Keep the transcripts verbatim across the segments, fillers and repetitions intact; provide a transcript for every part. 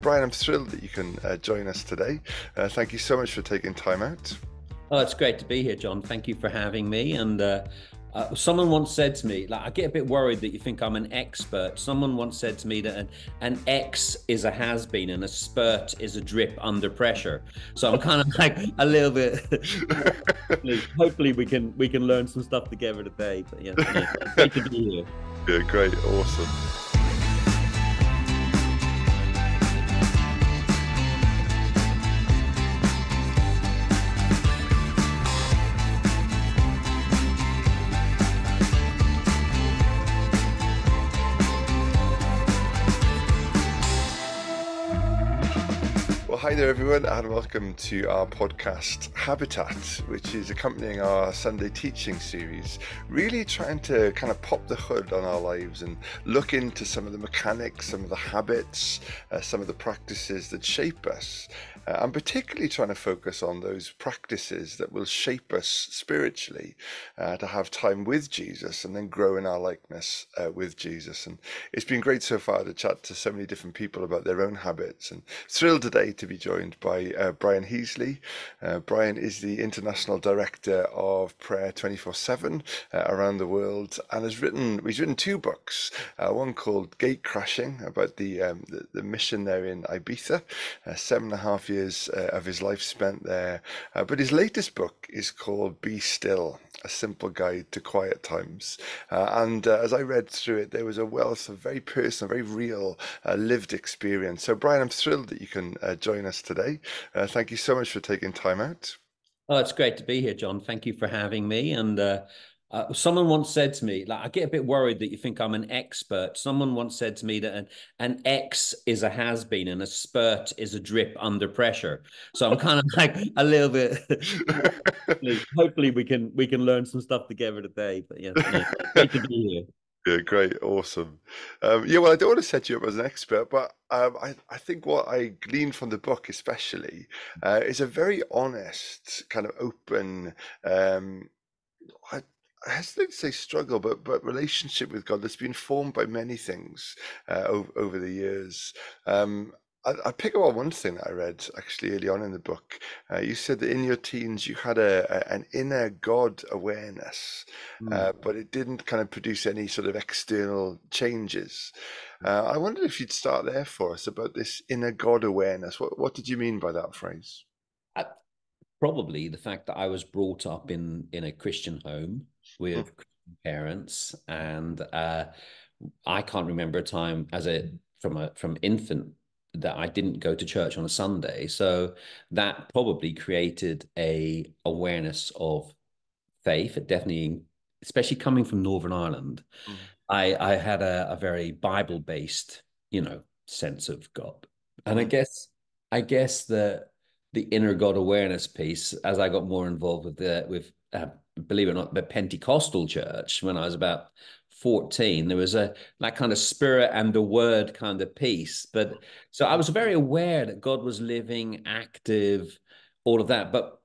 Brian, I'm thrilled that you can uh, join us today. Uh, thank you so much for taking time out. Oh, it's great to be here, John. Thank you for having me. And uh, uh, someone once said to me, like, I get a bit worried that you think I'm an expert. Someone once said to me that an, an X is a has-been and a spurt is a drip under pressure. So I'm kind of like a little bit. hopefully, hopefully we can we can learn some stuff together today. But yeah, yeah, great to be here. Yeah, great, awesome. Hi there everyone, and welcome to our podcast Habitat, which is accompanying our Sunday teaching series, really trying to kind of pop the hood on our lives and look into some of the mechanics, some of the habits, uh, some of the practices that shape us. Uh, I'm particularly trying to focus on those practices that will shape us spiritually, uh, to have time with Jesus and then grow in our likeness uh, with Jesus. And it's been great so far to chat to so many different people about their own habits, and thrilled today to be joined by uh, Brian Heasley. Uh, Brian is the International Director of Prayer twenty-four seven uh, around the world, and has written, he's written two books, uh, one called Gate Crashing, about the, um, the, the mission there in Ibiza, uh, seven and a half years uh, of his life spent there. Uh, but his latest book is called Be Still, A Simple Guide to Quiet Times. Uh, and uh, as I read through it, there was a wealth of very personal, very real uh, lived experience. So Brian, I'm thrilled that you can uh, join us today. Uh, thank you so much for taking time out. Oh, it's great to be here, John. Thank you for having me. And uh, uh, someone once said to me, like, I get a bit worried that you think I'm an expert. Someone once said to me that an, an X is a has-been and a spurt is a drip under pressure. So I'm kind of like a little bit. hopefully, hopefully we can we can learn some stuff together today. But yeah, yeah, great to be here. Yeah, great, awesome. Um, yeah, well, I don't want to set you up as an expert, but um, I, I think what I gleaned from the book, especially, uh, is a very honest, kind of open, um, I, I hesitate to say struggle, but but relationship with God that's been formed by many things uh, over, over the years. Um, I, I pick up on one thing that I read actually early on in the book. Uh, you said that in your teens you had a, a an inner God awareness, Mm. uh, but it didn't kind of produce any sort of external changes. Uh, I wondered if you'd start there for us about this inner God awareness. What what did you mean by that phrase? I, probably the fact that I was brought up in in a Christian home with Christian parents, and uh, I can't remember a time as a from a from infant that I didn't go to church on a Sunday. So that probably created a awareness of faith. It definitely, especially coming from Northern Ireland, Mm, I I had a, a very Bible based, you know, sense of God, and I mm, guess I guess the the inner God awareness piece, as I got more involved with the with uh, believe it or not, the Pentecostal church when I was about fourteen, there was a that kind of spirit and the word kind of piece. But so I mm, was very aware that God was living, active, all of that, but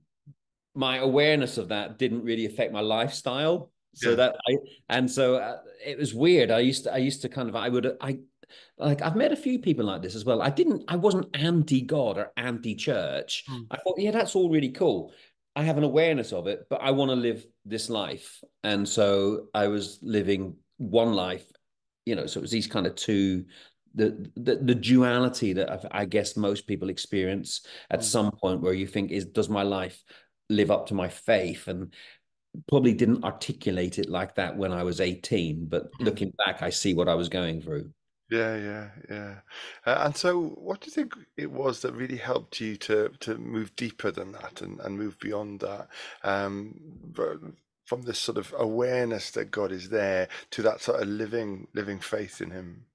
my awareness of that didn't really affect my lifestyle. So yeah. that I and so uh, it was weird. I used to I used to kind of I would I like I've met a few people like this as well. I didn't I wasn't anti God or anti church. Mm, I thought, yeah, that's all really cool. I have an awareness of it, but I want to live this life. And so I was living one life, you know, so it was these kind of two the the, the duality that I've, I guess most people experience at mm, some point where you think is does my life live up to my faith, and probably didn't articulate it like that when I was eighteen, but mm. looking back I see what I was going through. Yeah, yeah, yeah. Uh, and so, what do you think it was that really helped you to to move deeper than that and, and move beyond that, um, but from this sort of awareness that God is there to that sort of living living faith in Him?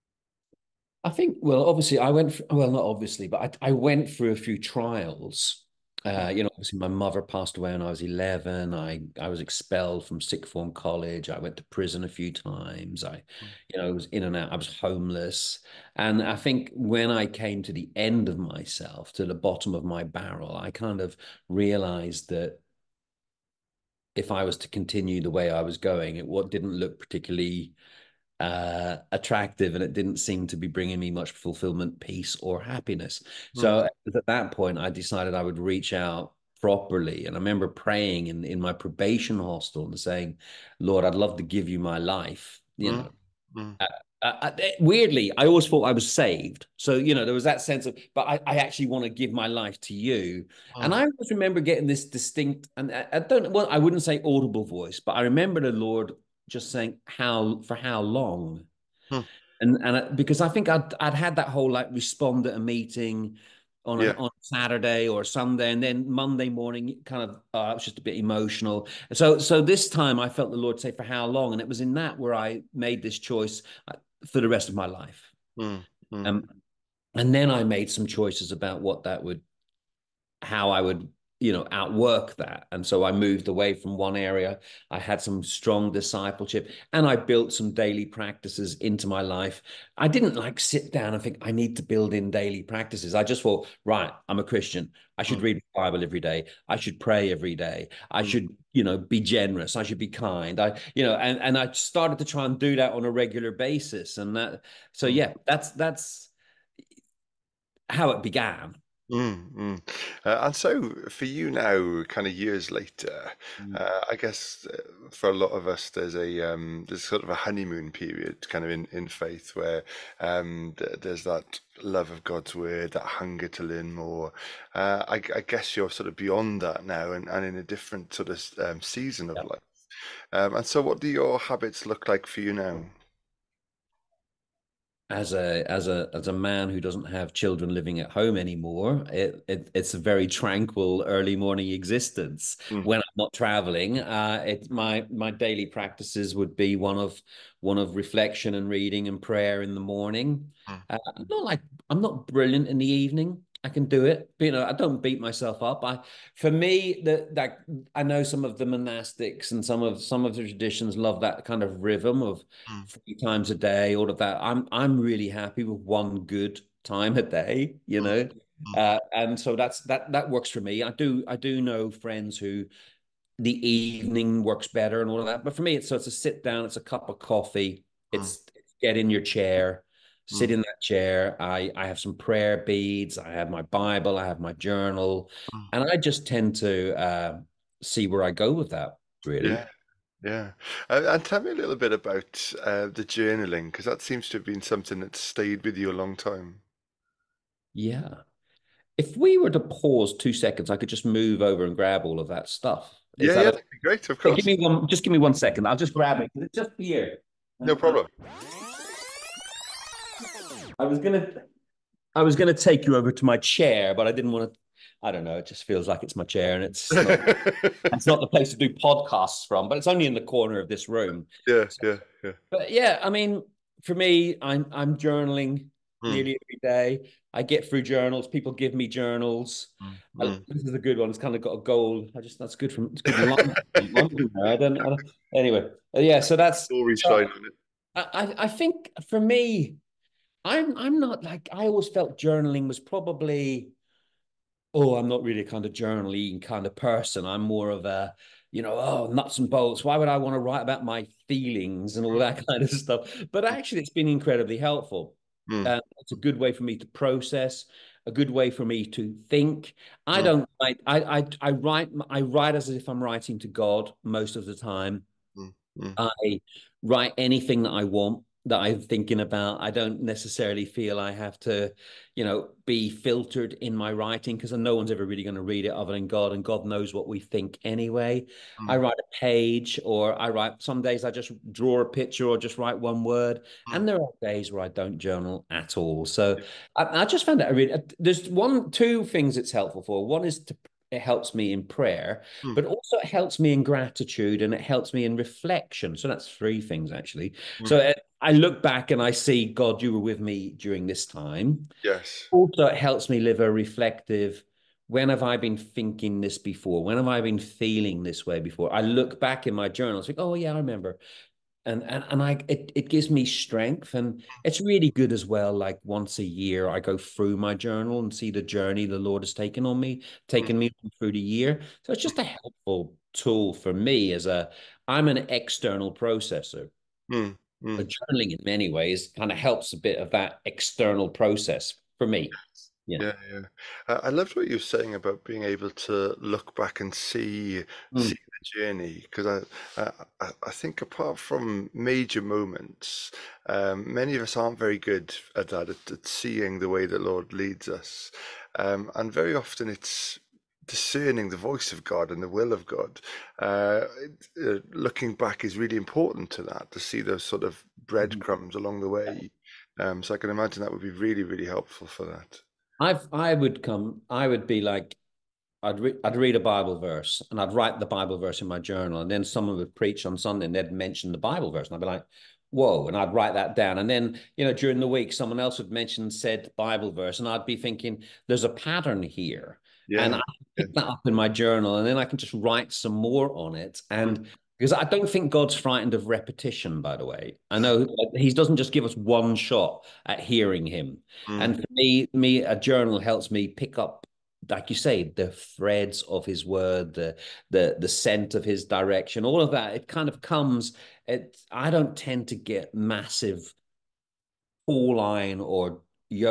I think, well, obviously I went, well, not obviously, but I, I went through a few trials. Uh, you know, obviously my mother passed away when I was eleven. I, I was expelled from sixth form college. I went to prison a few times. I, you know, was in and out. I was homeless. And I think when I came to the end of myself, to the bottom of my barrel, I kind of realized that if I was to continue the way I was going, it what didn't look particularly uh, attractive, and it didn't seem to be bringing me much fulfillment, peace, or happiness. Mm, So at that point, I decided I would reach out properly. And I remember praying in, in my probation hostel and saying, Lord, I'd love to give you my life, you mm, know. mm, Uh, uh, uh, weirdly, I always thought I was saved. So, you know, there was that sense of, but I, I actually want to give my life to you. And mm, I always remember getting this distinct, and I, I don't, well, I wouldn't say audible voice, but I remember the Lord just saying, how, for how long? mm. And and I, because I think I'd I'd had that whole like respond at a meeting on a Yeah. on Saturday or Sunday, and then Monday morning, kind of uh, I was just a bit emotional. So so this time I felt the Lord say, for how long? And it was in that where I made this choice uh, for the rest of my life. Mm, mm, Um, and then I made some choices about what that would, how I would, you know, outwork that. And so I moved away from one area. I had some strong discipleship, and I built some daily practices into my life. I didn't like sit down and think I need to build in daily practices. I just thought, right, I'm a Christian. I should mm, read the Bible every day. I should pray every day. I mm, should, you know, be generous. I should be kind. I, you know, and, and I started to try and do that on a regular basis. And that, so mm. yeah, that's, that's how it began. Mm, mm. Uh, and so for you now, kind of years later, Mm. uh, I guess uh, for a lot of us, there's a um, there's sort of a honeymoon period, kind of in in faith, where um, th there's that love of God's word, that hunger to learn more. Uh, I, I guess you're sort of beyond that now, and, and in a different sort of um, season of life. Um, and so, what do your habits look like for you now? As a as a as a man who doesn't have children living at home anymore, it, it it's a very tranquil early morning existence Mm, when I'm not traveling. Uh, it my my daily practices would be one of one of reflection and reading and prayer in the morning. mm, Uh, I'm not like I'm not brilliant in the evening. I can do it, but you know, I don't beat myself up. I, for me, that that I know some of the monastics and some of some of the traditions love that kind of rhythm of mm, three times a day, all of that. I'm I'm really happy with one good time a day, you mm, know. mm, Uh, and so that's that that works for me. I do I do know friends who the evening works better and all of that. But for me, it's so it's a sit down, it's a cup of coffee, mm, it's get in your chair, sit mm, in that chair. I I have some prayer beads, I have my Bible, I have my journal, mm. and I just tend to uh, see where I go with that, Yeah. really. Yeah. And, and tell me a little bit about uh, the journaling, because that seems to have been something that stayed with you a long time. Yeah. If we were to pause two seconds, I could just move over and grab all of that stuff. Is Yeah, that yeah, okay? that'd be great, of Hey, give course. me one, just give me one second. I'll just grab it. It's just here. No And, uh, problem. I was gonna, I was gonna take you over to my chair, but I didn't want to. I don't know. It just feels like it's my chair, and it's not. It's not the place to do podcasts from. But it's only in the corner of this room. Yeah, So, yeah, yeah. but yeah, I mean, for me, I'm I'm journaling Mm, nearly every day. I get through journals. People give me journals. mm, I, mm. this is a good one. It's kind of got a goal. I just that's good from it's good laundry. laundry I don't, I don't, anyway, uh, yeah. So that's Stories so shine on it. I I I think for me, I'm I'm not like I always felt journaling was probably oh, I'm not really a kind of journaling kind of person. I'm more of a, you know, oh, nuts and bolts. Why would I want to write about my feelings and all that kind of stuff? But actually, it's been incredibly helpful. Mm, Uh, it's a good way for me to process, a good way for me to think. I mm, don't write. I I I write. I write as if I'm writing to God most of the time. mm, mm, I write anything that I want that I'm thinking about. I don't necessarily feel I have to, you know, be filtered in my writing because no one's ever really going to read it other than God, and God knows what we think anyway. I mm, write a page, or I write, some days I just draw a picture or just write one word. mm. And there are days where I don't journal at all. So Yeah. I, I just found that I really, there's one, two things it's helpful for. One is to, it helps me in prayer, Mm, but also it helps me in gratitude and it helps me in reflection. So that's three things actually. mm. So uh, I look back and I see, God, you were with me during this time. Yes. Also, it helps me live a reflective, when have I been thinking this before? When have I been feeling this way before? I look back in my journals, like, oh yeah, I remember. And and and I it, it gives me strength, and it's really good as well. Like once a year, I go through my journal and see the journey the Lord has taken on me, Mm, taken me through the year. So it's just a helpful tool for me as a I'm an external processor. mm. But mm. journaling in many ways kind of helps a bit of that external process for me. Yeah. Yeah, yeah. I, I loved what you were saying about being able to look back and see see Mm. the journey, because I, I I I think apart from major moments, um, many of us aren't very good at that, at, at seeing the way the Lord leads us, um, and very often it's discerning the voice of God and the will of God. Uh, it- uh, looking back is really important to that, to see those sort of Mhm. breadcrumbs along the way. Um, so I can imagine that would be really, really helpful for that. I've I would come, I would be like, I'd re I'd read a Bible verse and I'd write the Bible verse in my journal, and then someone would preach on Sunday and they'd mention the Bible verse, and I'd be like, "Whoa!" And I'd write that down, and then you know during the week someone else would mention said Bible verse, and I'd be thinking, "There's a pattern here," and Yeah. I Yeah. pick that up in my journal, and then I can just write some more on it, Mm, and. Because I don't think God's frightened of repetition, by the way. I know He doesn't just give us one shot at hearing Him. mm, And for me, me, a journal helps me pick up, like you say, the threads of his word, the the the scent of his direction, all of that. It kind of comes. It. I don't tend to get massive Pauline or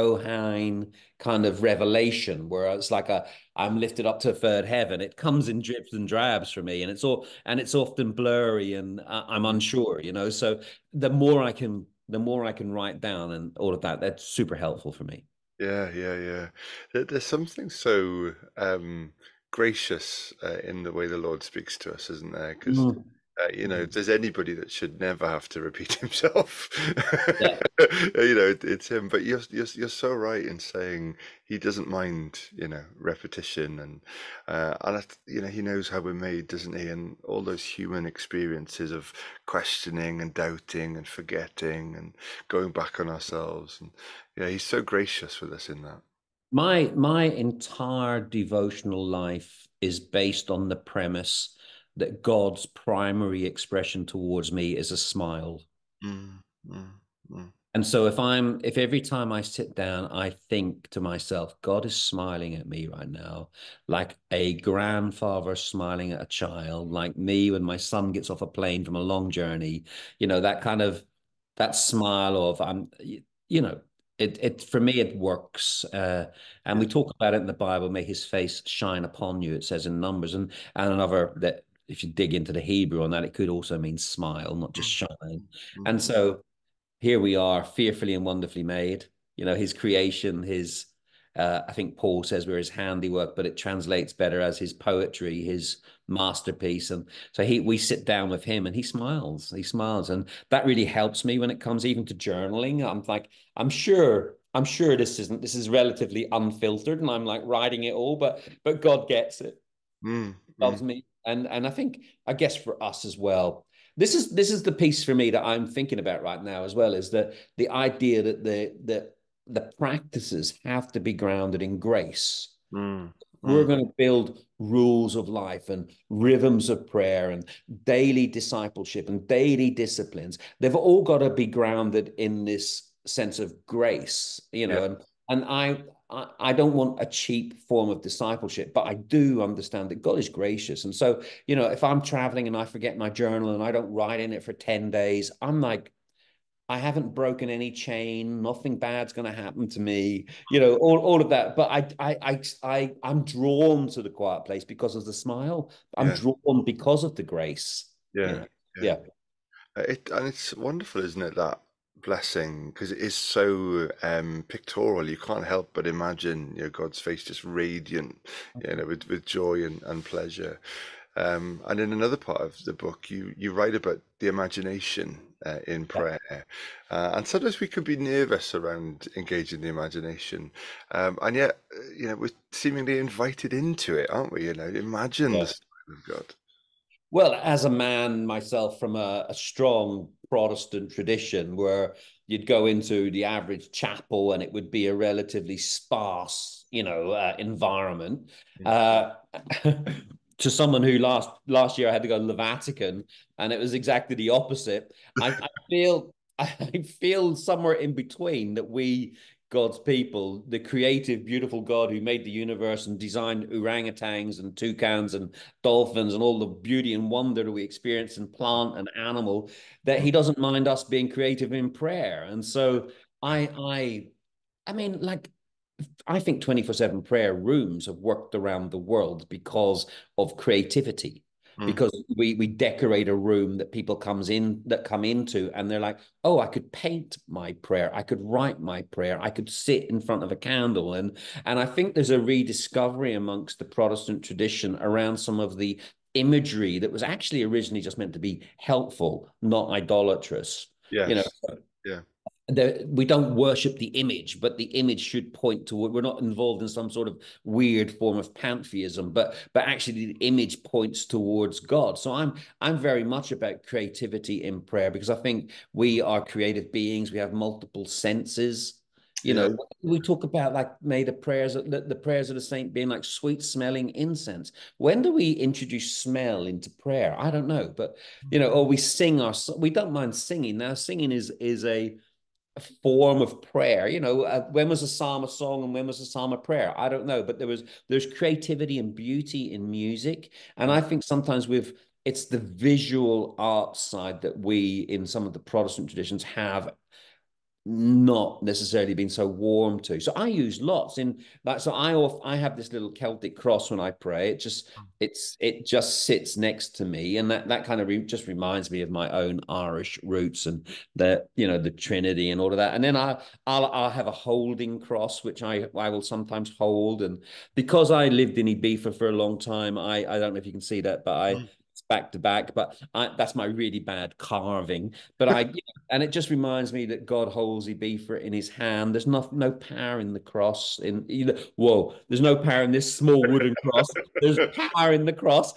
Johann kind of revelation where it's like a I'm lifted up to third heaven. It comes in drips and drabs for me, and it's all and it's often blurry, and I'm mm. unsure, you know. So the more I can, the more I can write down and all of that, that's super helpful for me. Yeah, yeah, yeah. There, there's something so um, gracious uh, in the way the Lord speaks to us, isn't there? Because Mm. uh, you know, if there's anybody that should never have to repeat himself, Yeah. you know, it, it's him. But you're, you're you're so right in saying he doesn't mind, you know, repetition, and uh, and I, th- you know, he knows how we're made, doesn't he? And all those human experiences of questioning and doubting and forgetting and going back on ourselves, and yeah, he's so gracious with us in that. My my entire devotional life is based on the premise that God's primary expression towards me is a smile. Mm, mm, mm, And so if I'm if every time I sit down, I think to myself, God is smiling at me right now, like a grandfather smiling at a child, like me when my son gets off a plane from a long journey, you know, that kind of that smile of I'm you know, it it for me it works. Uh, and yeah. we talk about it in the Bible, may his face shine upon you, it says in Numbers, and and another that if you dig into the Hebrew on that, it could also mean smile, not just Mm, shine. mm, And so here we are, fearfully and wonderfully made. You know, his creation, his, uh, I think Paul says we're his handiwork, but it translates better as his poetry, his masterpiece. And so he, we sit down with him and he smiles, he smiles. And that really helps me when it comes even to journaling. I'm like, I'm sure, I'm sure this isn't, this is relatively unfiltered and I'm like writing it all, but, but God gets it, mm, mm, loves me. And, and I think, I guess for us as well, this is this is the piece for me that I'm thinking about right now as well, is that the idea that the the the practices have to be grounded in grace. mm, We're mm. going to build rules of life and rhythms of prayer and daily discipleship and daily disciplines. They've all got to be grounded in this sense of grace, you Yeah, know, and and I I, I don't want a cheap form of discipleship, but I do understand that God is gracious. And so, you know, if I'm traveling and I forget my journal and I don't write in it for ten days, I'm like, I haven't broken any chain. Nothing bad's going to happen to me. You know, all, all of that. But I, I, I, I, I'm drawn to the quiet place because of the smile. I'm yeah, drawn because of the grace. You yeah, know, yeah. yeah. Uh, It and it's wonderful, isn't it, that blessing? Because it is so um, pictorial. You can't help but imagine, you know, God's face just radiant, you know, with, with joy and, and pleasure. Um, and in another part of the book, you you write about the imagination uh, in Yeah. prayer, uh, and sometimes we can be nervous around engaging the imagination, um, and yet, uh, you know, we're seemingly invited into it, aren't we? You know, imagine the Yeah. story of God. Well, as a man myself from a, a strong Protestant tradition where you'd go into the average chapel and it would be a relatively sparse, you know, uh, environment. Mm. Uh, to someone who last last year I had to go to the Vatican and it was exactly the opposite. I, I feel I feel somewhere in between that we God's people, the creative, beautiful God who made the universe and designed orangutans and toucans and dolphins and all the beauty and wonder that we experience in plant and animal, that Mm. he doesn't mind us being creative in prayer. And so I, I, I mean, like, I think twenty-four seven prayer rooms have worked around the world because of creativity. Mm. Because we we decorate a room that people comes in that come into and they're like, oh, I could paint my prayer, I could write my prayer, I could sit in front of a candle, and and I think there's a rediscovery amongst the Protestant tradition around some of the imagery that was actually originally just meant to be helpful, not idolatrous. You know, Yes. Yeah. the, we don't worship the image, but the image should point to, we're not involved in some sort of weird form of pantheism, but but actually the image points towards God. So I'm I'm very much about creativity in prayer because I think we are creative beings. We have multiple senses. You Yeah. know, we talk about like made the prayers, the, the prayers of the saint being like sweet smelling incense. When do we introduce smell into prayer? I don't know, but you know, or we sing our, we don't mind singing. Now, singing is is a form of prayer. You know, uh, when was a psalm a song and when was a psalm a prayer? I don't know, but there was there's creativity and beauty in music, and Mm. I think sometimes with it's the visual art side that we in some of the Protestant traditions have not necessarily been so warm to. So I use lots in that. So I off I have this little Celtic cross when I pray. It just it's it just sits next to me, and that that kind of re just reminds me of my own Irish roots and the you know the Trinity and all of that. And then I I'll I'll have a holding cross which I I will sometimes hold, and because I lived in Ibiza for a long time, I I don't know if you can see that, but I. Mm. It's back to back, but I, that's my really bad carving. But I, and it just reminds me that God holds Ibiza in his hand. There's no, no power in the cross. In either, whoa, there's no power in this small wooden cross. There's power in the cross.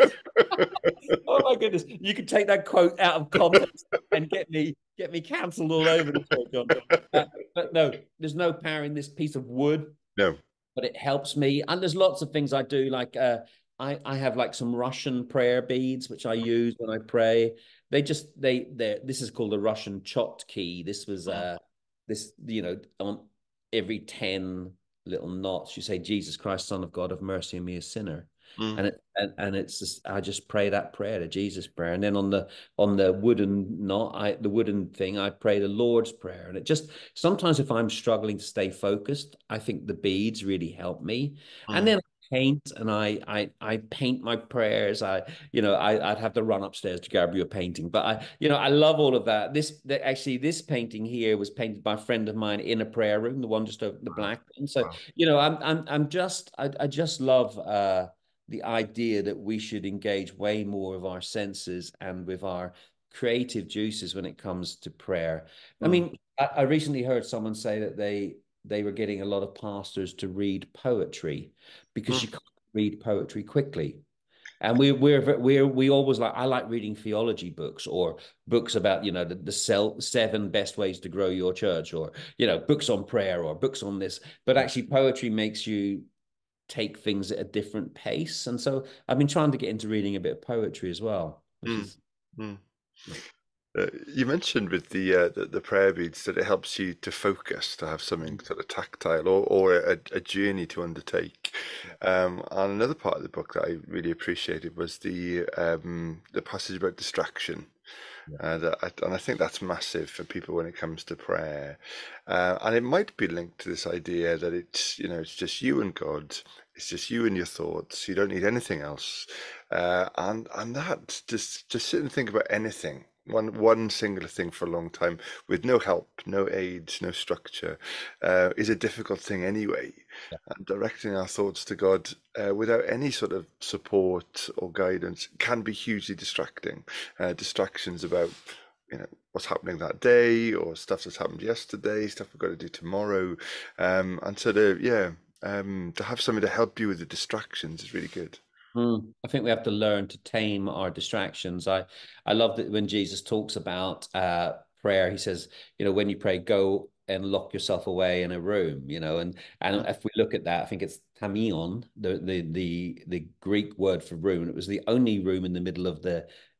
Oh my goodness. You could take that quote out of context and get me get me cancelled all over the place, John. Uh, but no, there's no power in this piece of wood, No. but it helps me. And there's lots of things I do, like uh, I I have like some Russian prayer beads which I use when I pray. They just they they this is called the Russian Chotki. This was Mm. uh this you know on every ten little knots you say Jesus Christ, Son of God, have mercy on me, a sinner. Mm. And it and, and it's just I just pray that prayer, the Jesus prayer, and then on the on the wooden knot, I the wooden thing, I pray the Lord's prayer, and it just sometimes if I'm struggling to stay focused, I think the beads really help me, and Mm. then I paint and I I I paint my prayers. I you know I I'd have to run upstairs to grab you a painting, but I you know I love all of that. This that actually this painting here was painted by a friend of mine in a prayer room, the one just over the black one. So Wow. you know I'm I'm I'm just I I just love. uh the idea that we should engage way more of our senses and with our creative juices when it comes to prayer. I Mm. mean, I, I recently heard someone say that they they were getting a lot of pastors to read poetry because Mm. you can't read poetry quickly. And we we're we're we always like I like reading theology books or books about you know the, the sell, seven best ways to grow your church, or you know books on prayer or books on this. But actually, poetry makes you take things at a different pace. And so I've been trying to get into reading a bit of poetry as well, which Mm. is Mm. yeah. Uh, you mentioned with the, uh, the the prayer beads that it helps you to focus, to have something sort of tactile or or a, a journey to undertake. Um, and another part of the book that I really appreciated was the um, the passage about distraction. Yeah. Uh, that I, and I think that's massive for people when it comes to prayer. Uh, and it might be linked to this idea that it's, you know, it's just you and God. It's just you and your thoughts. You don't need anything else. Uh, and and that just just sit and think about anything, one one singular thing for a long time with no help, no aid, no structure, uh, is a difficult thing anyway. Yeah. And directing our thoughts to God uh, without any sort of support or guidance can be hugely distracting. Uh, distractions about you know what's happening that day or stuff that's happened yesterday, stuff we've got to do tomorrow, um, and sort of yeah, um, to have something to help you with the distractions is really good. Mm, I think we have to learn to tame our distractions. I, I love that when Jesus talks about uh, prayer, he says, you know, when you pray, go and lock yourself away in a room, you know, and and Mm. if we look at that, I think it's tamion, the the the the Greek word for room. And it was the only room in the middle of the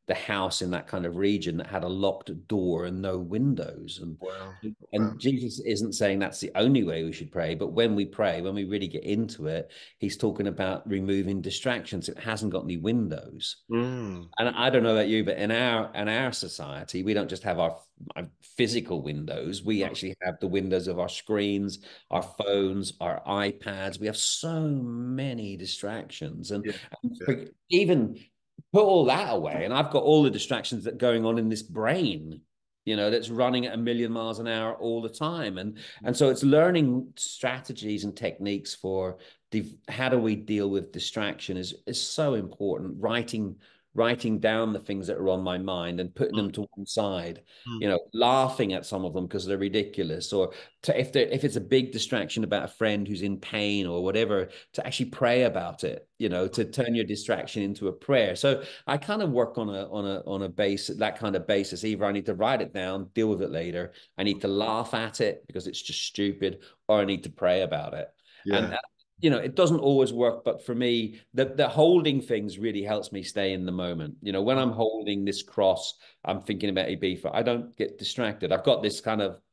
the house in that kind of region that had a locked door and no windows. And Wow. Wow. and Jesus isn't saying that's the only way we should pray, but when we pray, when we really get into it, he's talking about removing distractions. It hasn't got any windows. Mm. And I don't know about you, but in our in our society, we don't just have our, our physical windows. We actually have the windows of our screens, our phones, our iPads. We have so many distractions, and, Yeah. and Yeah. for, even put all that away, and I've got all the distractions that are going on in this brain, you know, that's running at a million miles an hour all the time, and and so it's learning strategies and techniques for how do we deal with distraction is is so important. Writing writing down the things that are on my mind and putting them to one side, Mm. you know, laughing at some of them because they're ridiculous, or to, if they if it's a big distraction about a friend who's in pain or whatever, to actually pray about it, you know, to turn your distraction into a prayer. So I kind of work on a on a on a base that kind of basis. Either I need to write it down, deal with it later, I need to laugh at it because it's just stupid, or I need to pray about it. Yeah. And you know, it doesn't always work, but for me, the, the holding things really helps me stay in the moment. You know, when I'm holding this cross, I'm thinking about Ibiza. I don't get distracted. I've got this kind of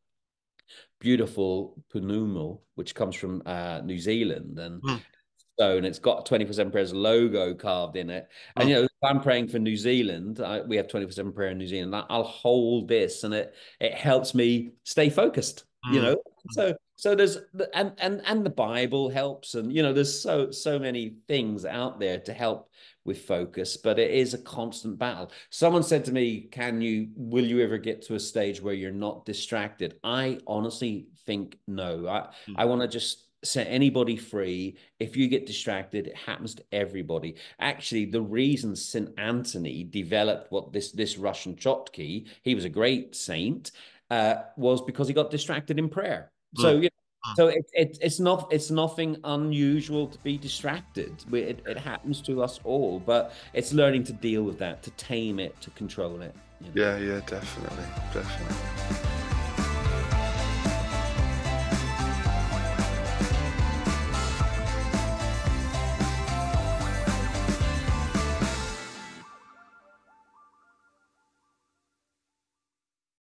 beautiful Punumal, which comes from uh, New Zealand, and Mm. stone. It's got twenty-four seven prayers logo carved in it. And, Mm. you know, if I'm praying for New Zealand, I, we have twenty-four seven prayer in New Zealand. I'll hold this, and it it helps me stay focused, you Mm. know. So so there's and and and the Bible helps, and you know, there's so so many things out there to help with focus, but it is a constant battle. Someone said to me, can you will you ever get to a stage where you're not distracted? I honestly think no. I Mm. I want to just set anybody free. If you get distracted, it happens to everybody. Actually, the reason Saint Anthony developed what this this Russian Chotki, he was a great saint, uh, was because he got distracted in prayer. So, Mm. you know, so it, it, it's not it's nothing unusual to be distracted. It, it happens to us all, but it's learning to deal with that, to tame it, to control it. You know? Yeah, yeah, definitely, definitely.